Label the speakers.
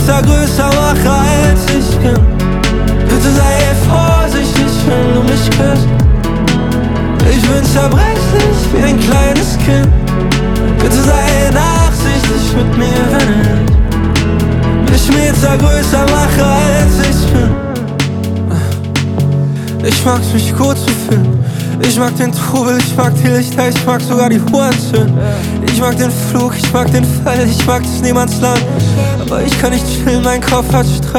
Speaker 1: Meter größer mache als ich bin. Bitte sei vorsichtig, wenn du mich küsst. Ich bin zerbrechlich wie ein kleines Kind. Bitte sei nachsichtig mit mir, wenn ich mich Meter größer mache als ich bin. Ich mag's mich gut zu fühlen. Ich mag den Trubel, ich mag die Lichter, ich mag sogar die Hurenzünden. Ich mag den Flug, ich mag den Fall, ich mag das Niemandsland. Aber ich kann nicht chillen, mein Kopf hat Stress.